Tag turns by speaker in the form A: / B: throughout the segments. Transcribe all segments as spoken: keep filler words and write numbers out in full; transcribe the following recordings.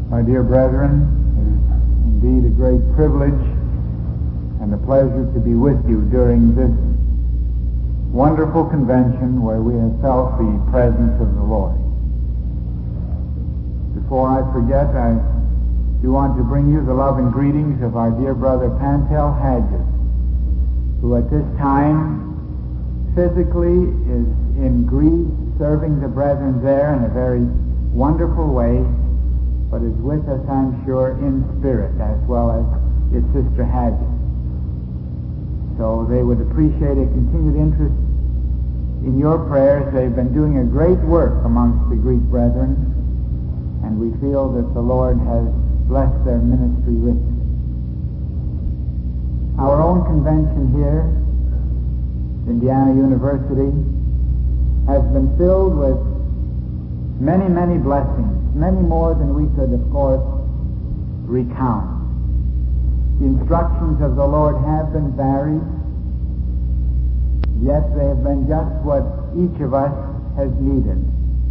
A: My dear brethren, it is indeed a great privilege and a pleasure to be with you during this wonderful convention where we have felt the presence of the Lord. Before I forget, I do want to bring you the love and greetings of our dear brother Pantel Hadges, who at this time physically is in Greece serving the brethren there in a very wonderful way, but is with us, I'm sure, in spirit as well as his sister Hadges. So they would appreciate a continued interest in your prayers. They've been doing a great work amongst the Greek brethren, and we feel that the Lord has blessed their ministry richly. Our own convention here, Indiana University, has been filled with many, many blessings, many more than we could, of course, recount. The instructions of the Lord have been varied, yet they have been just what each of us has needed.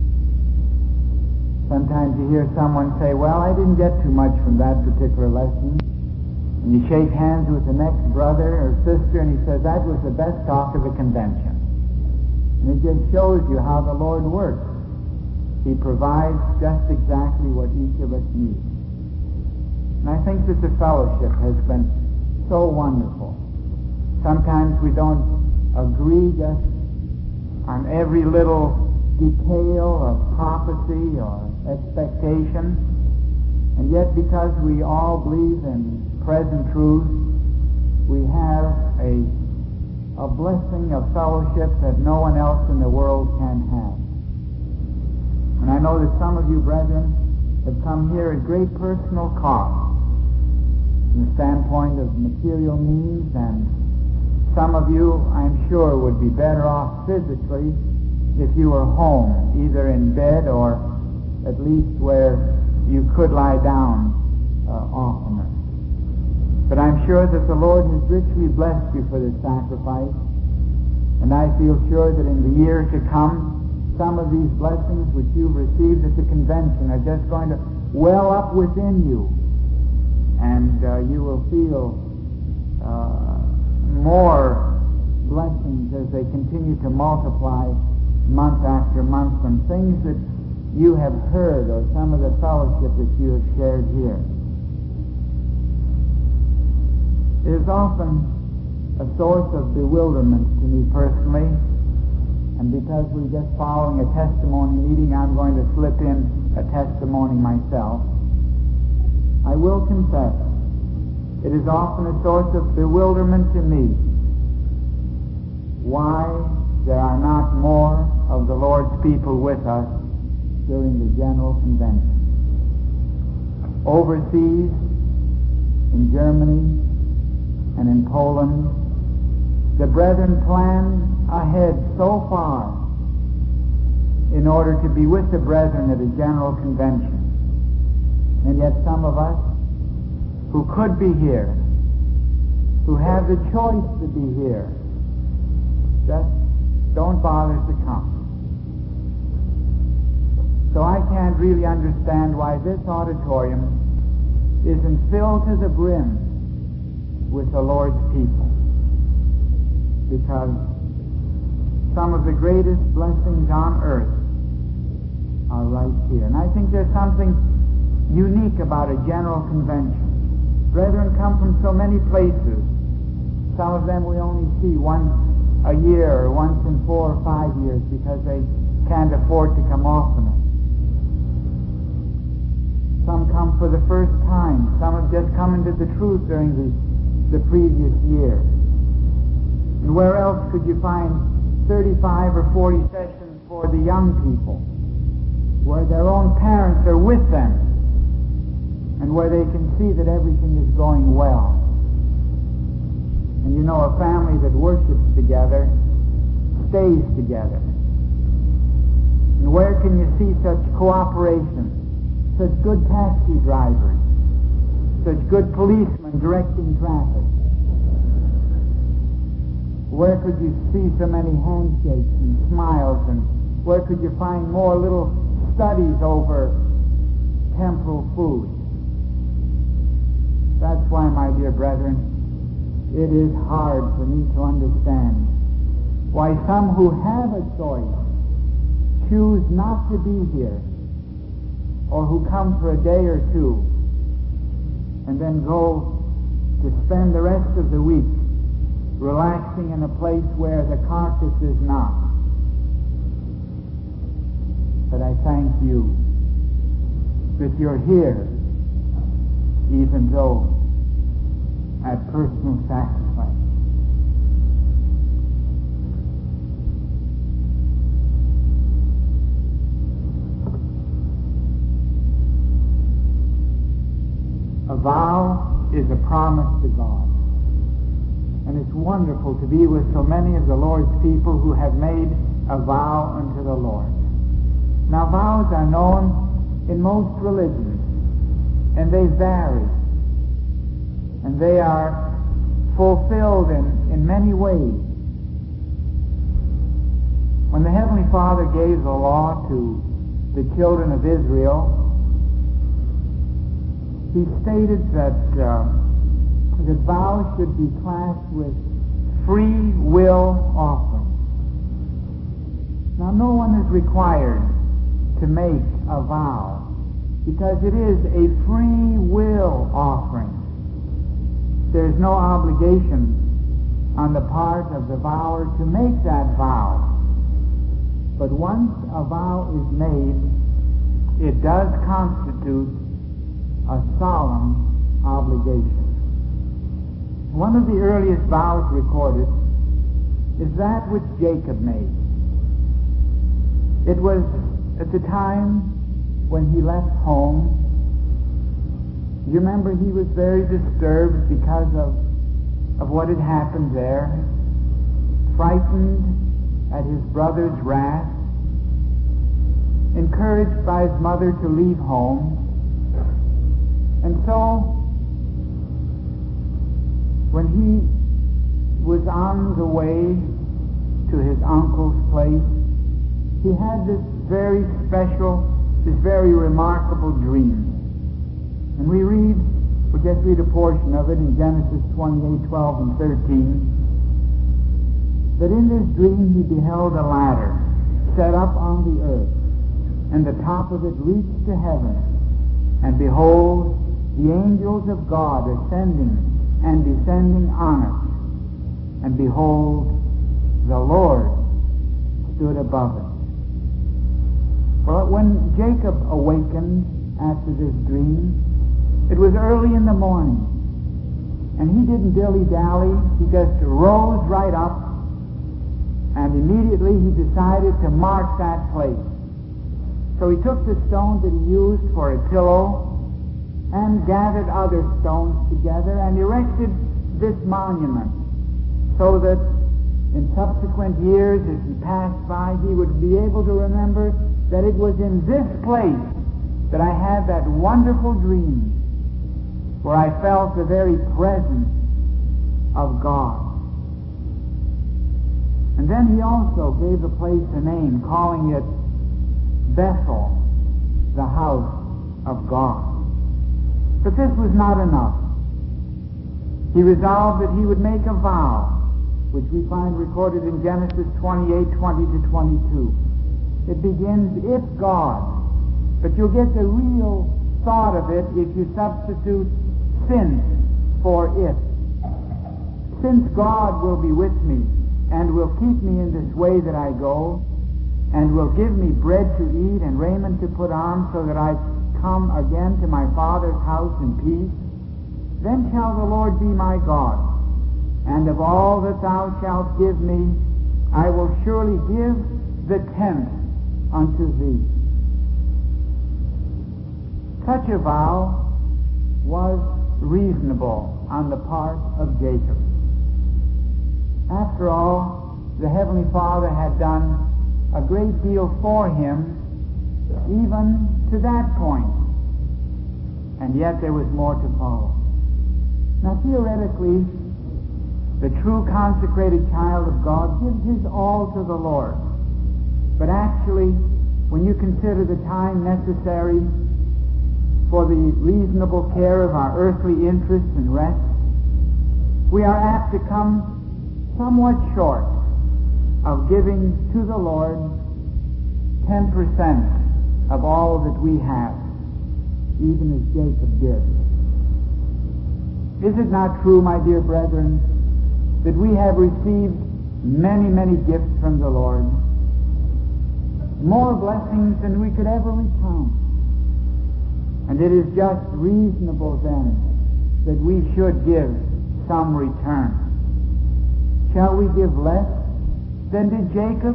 A: Sometimes you hear someone say, well, I didn't get too much from that particular lesson. And you shake hands with the next brother or sister, and he says, that was the best talk of the convention. And it just shows you how the Lord works. He provides just exactly what each of us needs. And I think that the fellowship has been so wonderful. Sometimes we don't agree just on every little detail of prophecy or expectation, and yet because we all believe in present truth, we have a, a blessing of fellowship that no one else in the world can have. And I know that some of you brethren have come here at great personal cost from the standpoint of material means, and some of you, I'm sure, would be better off physically if you were home, either in bed or at least where you could lie down uh, oftener. But I'm sure that the Lord has richly blessed you for this sacrifice, and I feel sure that in the year to come, some of these blessings which you've received at the convention are just going to well up within you, and uh, you will feel uh, more blessings as they continue to multiply month after month from things that you have heard or some of the fellowship that you have shared here. It is often a source of bewilderment to me personally, and because we're just following a testimony meeting, I'm going to slip in a testimony myself. I will confess, it is often a source of bewilderment to me why there are not more of the Lord's people with us during the General Convention. Overseas, in Germany and in Poland, the brethren planned ahead so far in order to be with the brethren at a General Convention. And yet some of us who could be here, who have the choice to be here, just don't bother to come. So I can't really understand why this auditorium isn't filled to the brim with the Lord's people, because some of the greatest blessings on earth are right here. And I think there's something unique about a General Convention. Brethren come from so many places. Some of them we only see once a year or once in four or five years because they can't afford to come oftener. Some come for the first time. Some have just come into the truth during the, the previous year. And where else could you find thirty-five or forty sessions for the young people, where their own parents are with them, and where they can see that everything is going well? And you know, a family that worships together stays together. And where can you see such cooperation, such good taxi drivers, such good policemen directing traffic? Where could you see so many handshakes and smiles, and where could you find more little studies over temporal food. That's why, my dear brethren, it is hard for me to understand why some who have a choice choose not to be here, or who come for a day or two and then go to spend the rest of the week relaxing in a place where the carcass is not. But I thank you that you're here, even though at personal sacrifice. A vow is a promise to God. And it's wonderful to be with so many of the Lord's people who have made a vow unto the Lord. Now, vows are known in most religions, and they vary, and they are fulfilled in, in many ways. When the Heavenly Father gave the law to the children of Israel, He stated that uh, that vows should be classed with free will offerings. Now, no one is required to make a vow, because it is a free will offering. There's no obligation on the part of the vower to make that vow. But once a vow is made, it does constitute a solemn obligation. One of the earliest vows recorded is that which Jacob made. It was at the time when he left home. You remember he was very disturbed because of, of what had happened there, frightened at his brother's wrath, encouraged by his mother to leave home. And so, when he was on the way to his uncle's place, he had this very special, this very remarkable dream. And we read, we'll just read a portion of it in Genesis twenty-eight, twelve, and thirteen, that in this dream he beheld a ladder set up on the earth, and the top of it reached to heaven. And behold, the angels of God ascending and descending on it. And behold, the Lord stood above it. Well, when Jacob awakened after this dream, it was early in the morning. And he didn't dilly-dally. He just rose right up, and immediately he decided to mark that place. So he took the stone that he used for a pillow and gathered other stones together and erected this monument, so that in subsequent years, as he passed by, he would be able to remember that it was in this place that I had that wonderful dream where I felt the very presence of God. And then he also gave the place a name, calling it Bethel, the house of God. But this was not enough. He resolved that he would make a vow, which we find recorded in Genesis twenty-eight, twenty to twenty-two. It begins, if God, but you'll get the real thought of it if you substitute since for if. Since God will be with me and will keep me in this way that I go, and will give me bread to eat and raiment to put on, so that I come again to my Father's house in peace, then shall the Lord be my God, and of all that thou shalt give me, I will surely give the tenth unto thee. Such a vow was reasonable on the part of Jacob. After all, the Heavenly Father had done a great deal for him, even to that point. And yet there was more to follow. Now, theoretically, the true consecrated child of God gives his all to the Lord. But actually, when you consider the time necessary for the reasonable care of our earthly interests and rest, we are apt to come somewhat short of giving to the Lord ten percent of all that we have, even as Jacob did. Is it not true, my dear brethren, that we have received many, many gifts from the Lord, more blessings than we could ever recount? And it is just reasonable then that we should give some return. Shall we give less than did Jacob?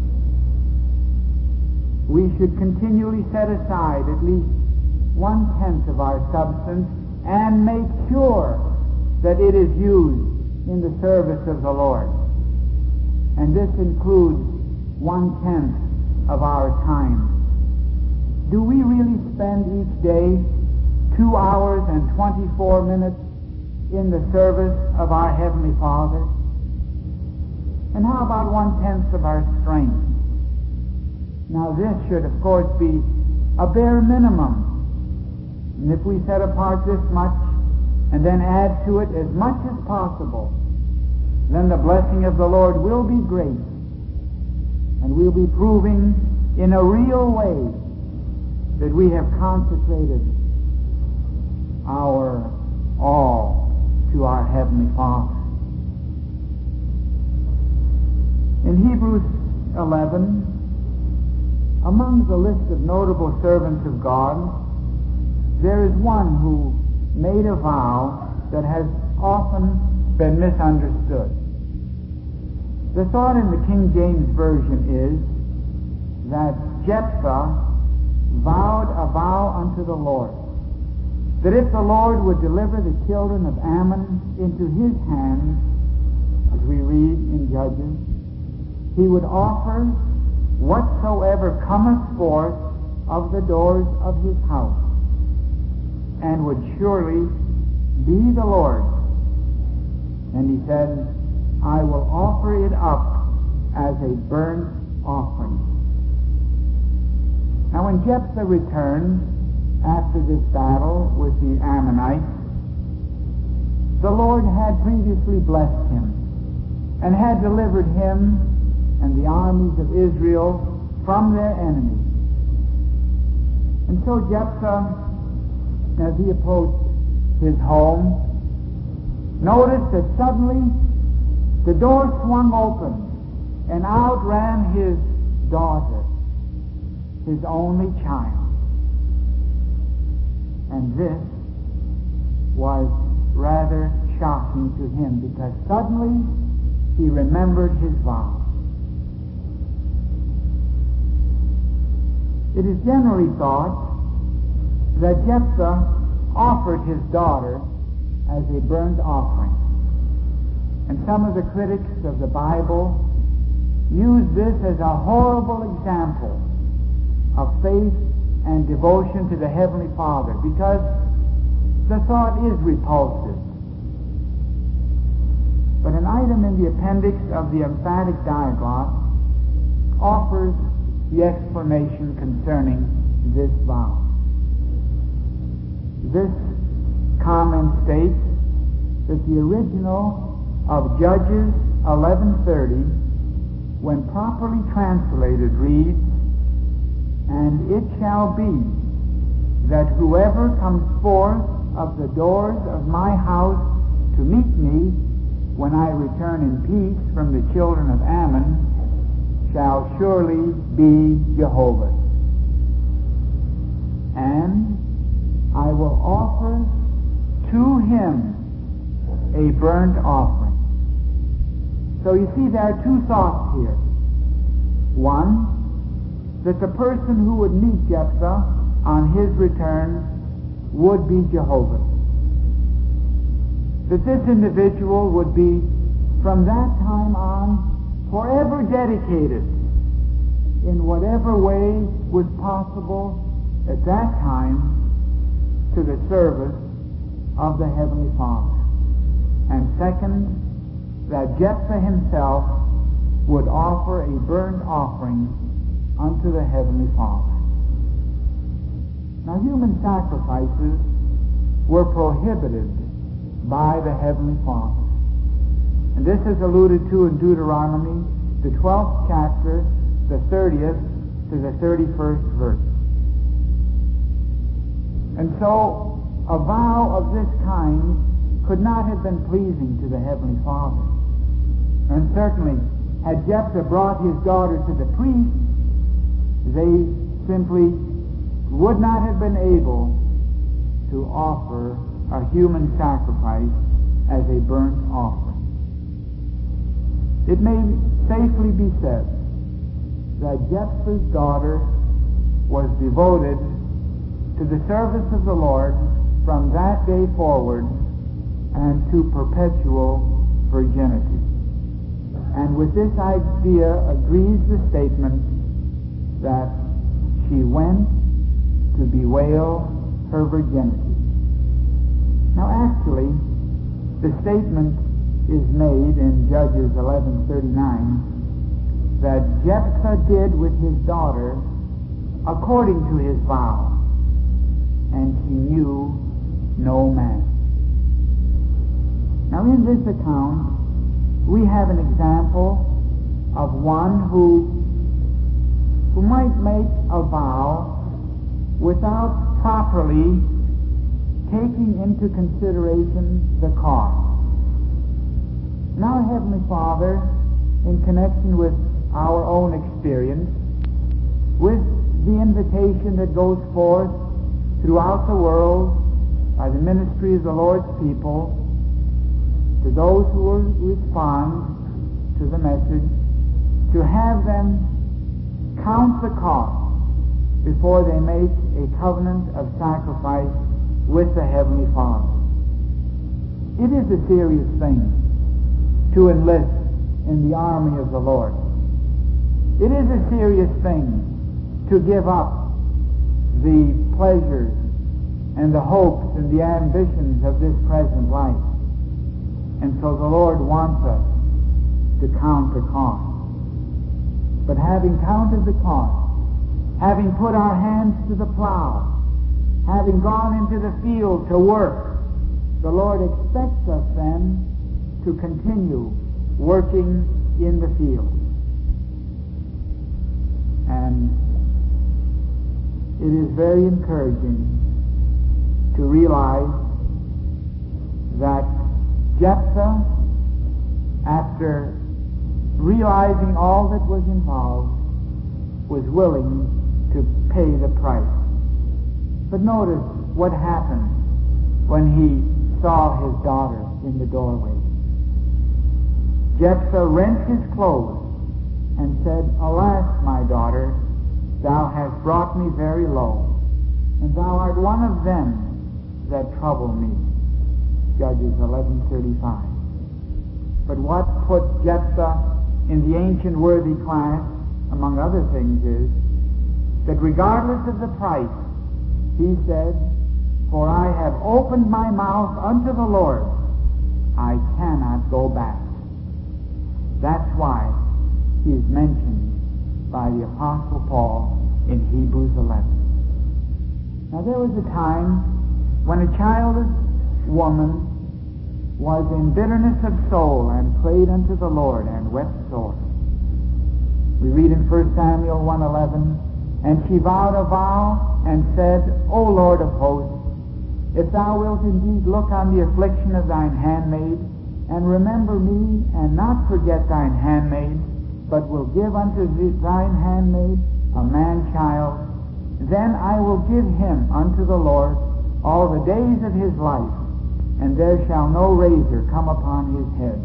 A: We should continually set aside at least one-tenth of our substance and make sure that it is used in the service of the Lord. And this includes one-tenth of our time. Do we really spend each day two hours and twenty-four minutes in the service of our Heavenly Father? And how about one-tenth of our strength? Now this should, of course, be a bare minimum. And if we set apart this much and then add to it as much as possible, then the blessing of the Lord will be great. And we'll be proving in a real way that we have consecrated our all to our Heavenly Father. In Hebrews eleven, among the list of notable servants of God, there is one who made a vow that has often been misunderstood. The thought in the King James Version is that Jephthah vowed a vow unto the Lord, that if the Lord would deliver the children of Ammon into his hands, as we read in Judges, he would offer whatsoever cometh forth of the doors of his house, and would surely be the Lord. And he said, I will offer it up as a burnt offering. Now when Jephthah returned after this battle with the Ammonites, the Lord had previously blessed him and had delivered him and the armies of Israel from their enemies. And so Jephthah, as he approached his home, noticed that suddenly the door swung open and out ran his daughter, his only child. And this was rather shocking to him, because suddenly he remembered his vow. It is generally thought that Jephthah offered his daughter as a burnt offering. And some of the critics of the Bible use this as a horrible example of faith and devotion to the Heavenly Father, because the thought is repulsive. But an item in the appendix of the emphatic diaglott offers the explanation concerning this vow. This comment states that the original of Judges eleven thirty, when properly translated, reads, and it shall be that whoever comes forth of the doors of my house to meet me when I return in peace from the children of Ammon shall surely be Jehovah's. And I will offer to him a burnt offering. So you see, there are two thoughts here. One, that the person who would meet Jephthah on his return would be Jehovah. That this individual would be, from that time on, forever dedicated in whatever way was possible at that time to the service of the Heavenly Father. And second, that Jephthah himself would offer a burnt offering unto the Heavenly Father. Now, human sacrifices were prohibited by the Heavenly Father. And this is alluded to in Deuteronomy, the twelfth chapter, the thirtieth to the thirty-first verse. And so, a vow of this kind could not have been pleasing to the Heavenly Father. And certainly, had Jephthah brought his daughter to the priest, they simply would not have been able to offer a human sacrifice as a burnt offering. It may safely be said that Jephthah's daughter was devoted to the service of the Lord from that day forward and to perpetual virginity. And with this idea agrees the statement that she went to bewail her virginity. Now actually, the statement is made in Judges eleven thirty-nine that Jephthah did with his daughter according to his vow, and he knew no man. Now in this account, we have an example of one who, who might make a vow without properly taking into consideration the cost. Now, Heavenly Father, in connection with our own experience, with the invitation that goes forth throughout the world by the ministry of the Lord's people to those who will respond to the message, to have them count the cost before they make a covenant of sacrifice with the Heavenly Father. It is a serious thing to enlist in the army of the Lord. It is a serious thing to give up the pleasures and the hopes and the ambitions of this present life. And so the Lord wants us to count the cost. But having counted the cost, having put our hands to the plow, having gone into the field to work, the Lord expects us then to continue working in the field. And it is very encouraging to realize that Jephthah, after realizing all that was involved, was willing to pay the price. But notice what happened when he saw his daughter in the doorway. Jephthah rent his clothes and said, "Alas, my daughter, thou hast brought me very low, and thou art one of them that trouble me." Judges eleven thirty-five. But what put Jephthah in the ancient worthy class, among other things, is that regardless of the price, he said, "For I have opened my mouth unto the Lord, I cannot go back." That's why he is mentioned by the Apostle Paul in Hebrews eleven. Now there was a time when a childless woman was in bitterness of soul and prayed unto the Lord and wept sore. We read in First Samuel one eleven, "And she vowed a vow and said, O Lord of hosts, if thou wilt indeed look on the affliction of thine handmaid, and remember me, and not forget thine handmaid, but will give unto thine handmaid a man-child, then I will give him unto the Lord all the days of his life, and there shall no razor come upon his head."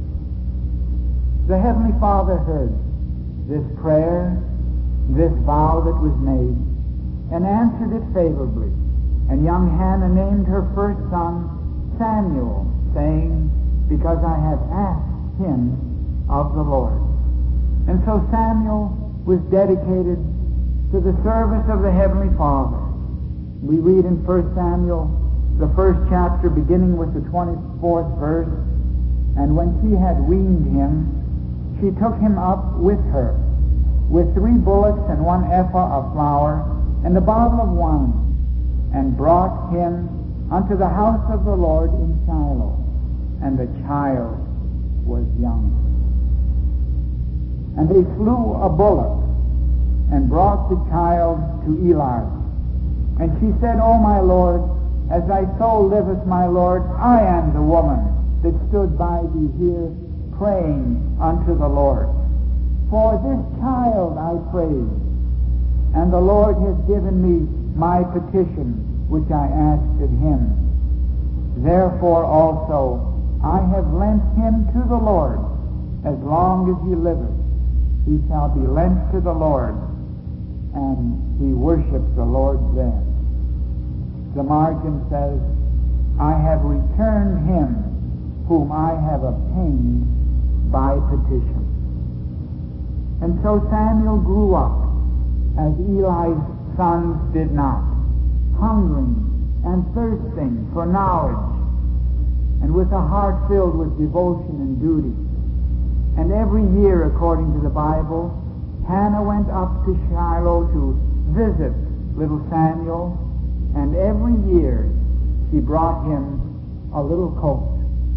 A: The Heavenly Father heard this prayer, this vow that was made, and answered it favorably. And young Hannah named her first son Samuel, saying, "Because I have asked him of the Lord." And so Samuel was dedicated to the service of the Heavenly Father. We read in First Samuel, the first chapter, beginning with the twenty-fourth verse, "And when she had weaned him, she took him up with her, with three bullocks and one ephah of flour, and a bottle of wine. and brought him unto the house of the Lord in Shiloh, and the child was young. And they slew a bullock, and brought the child to Eli. And she said, O my Lord, as thy soul liveth, my Lord, I am the woman that stood by thee here, praying unto the Lord. For this child I prayed, and the Lord has given me my petition, which I asked of him. Therefore also I have lent him to the Lord. As long as he liveth, he shall be lent to the Lord, and he worships the Lord there. The margin says, I have returned him whom I have obtained by petition. And so Samuel grew up as Eli's sons did not, hungering and thirsting for knowledge, and with a heart filled with devotion and duty. And every year, according to the Bible, Hannah went up to Shiloh to visit little Samuel, and every year she brought him a little coat.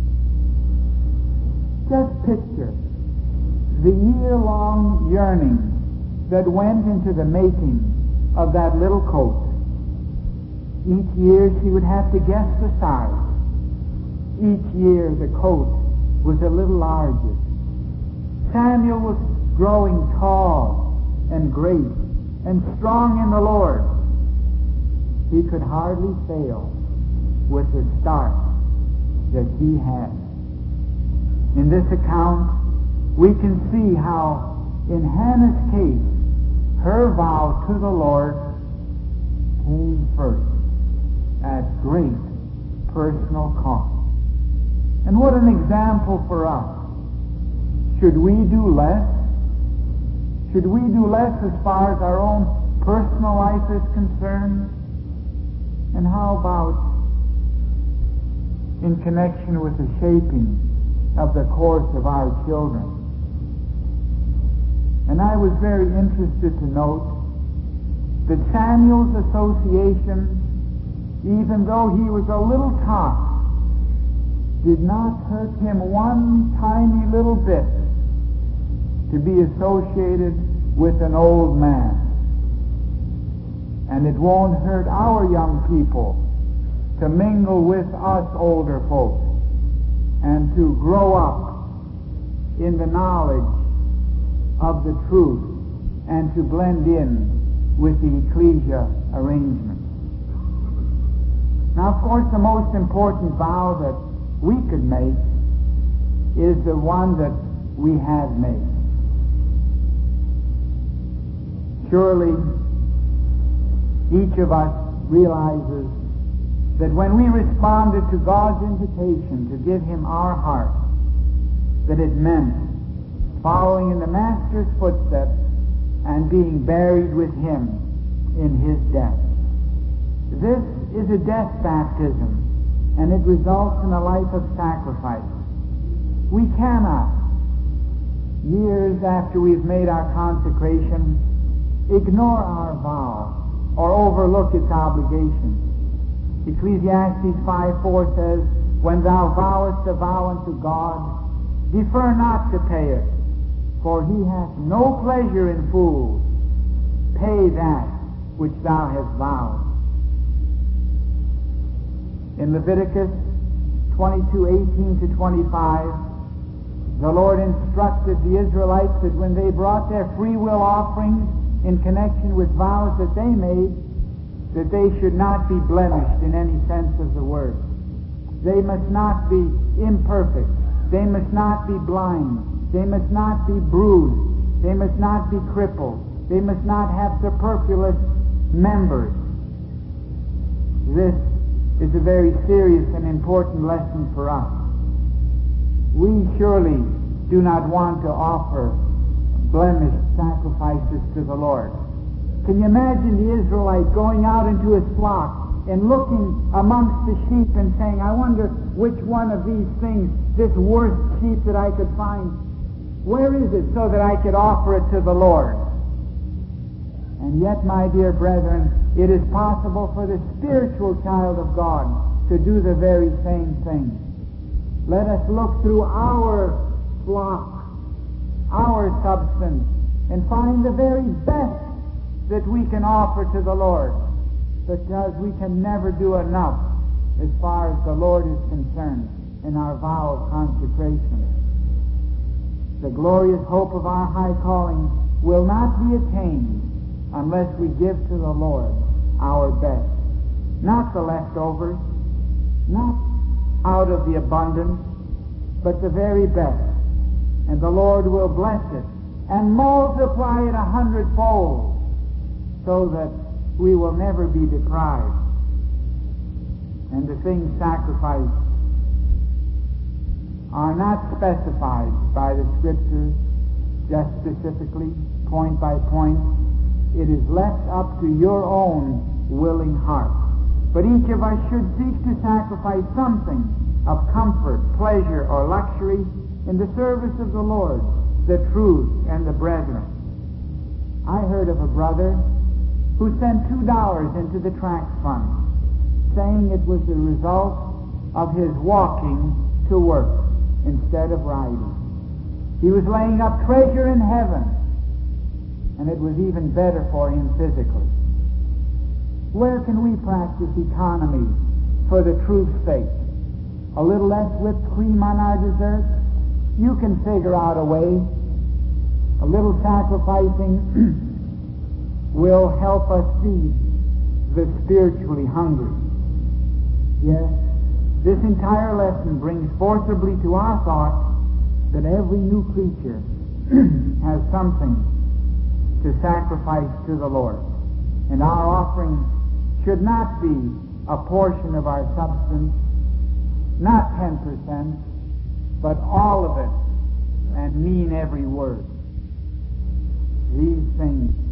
A: Just picture the year-long yearning that went into the making of that little coat. Each year she would have to guess the size. Each year the coat was a little larger. Samuel was growing tall and great and strong in the Lord. He could hardly fail with the start that he had. In this account, we can see how, in Hannah's case, her vow to the Lord came first at great personal cost. And what an example for us. Should we do less? Should we do less as far as our own personal life is concerned? And how about in connection with the shaping of the course of our children? And I was very interested to note that Samuel's association, even though he was a little tot, did not hurt him one tiny little bit to be associated with an old man. And it won't hurt our young people to mingle with us older folks and to grow up in the knowledge of the truth and to blend in with the ecclesia arrangement. Now, of course, the most important vow that we could make is the one that we have made. Surely, each of us realizes that when we responded to God's invitation to give him our heart, that it meant following in the Master's footsteps and being buried with him in his death. This is a death baptism, and it results in a life of sacrifice. We cannot, years after we've made our consecration, ignore our vow or overlook its obligation. Ecclesiastes five four says, when thou vowest a vow unto God, defer not to pay it, for he hath no pleasure in fools. Pay that which thou hast vowed. In Leviticus twenty-two eighteen to twenty-five, the Lord instructed the Israelites that when they brought their free will offerings in connection with vows that they made, that they should not be blemished in any sense of the word. They must not be imperfect. They must not be blind. They must not be bruised. They must not be crippled. They must not have superfluous members. This is a very serious and important lesson for us. We surely do not want to offer blemished sacrifices to the Lord. Can you imagine the Israelite going out into his flock and looking amongst the sheep and saying, I wonder which one of these things, this worst sheep that I could find, where is it so that I could offer it to the Lord? And yet, my dear brethren, it is possible for the spiritual child of God to do the very same thing. Let us look through our flock, our substance, and find the very best that we can offer to the Lord, because we can never do enough as far as the Lord is concerned in our vow of consecration. The glorious hope of our high calling will not be attained unless we give to the Lord our best. Not the leftovers, not out of the abundance, but the very best. And the Lord will bless it and multiply it a hundredfold, so that we will never be deprived. And the things sacrificed are not specified by the Scriptures just specifically, point by point. It is left up to your own willing heart. But each of us should seek to sacrifice something of comfort, pleasure, or luxury in the service of the Lord, the truth, and the brethren. I heard of a brother who sent two dollars into the tract fund, saying it was the result of his walking to work instead of riding. He was laying up treasure in heaven, and it was even better for him physically. Where can we practice economy for the truth's sake? A little less whipped cream on our dessert? You can figure out a way. A little sacrificing will help us feed the spiritually hungry. Yes, this entire lesson brings forcibly to our thought that every new creature has something to sacrifice to the Lord. And our offering should not be a portion of our substance, not ten percent, but all of it, and mean every word. These things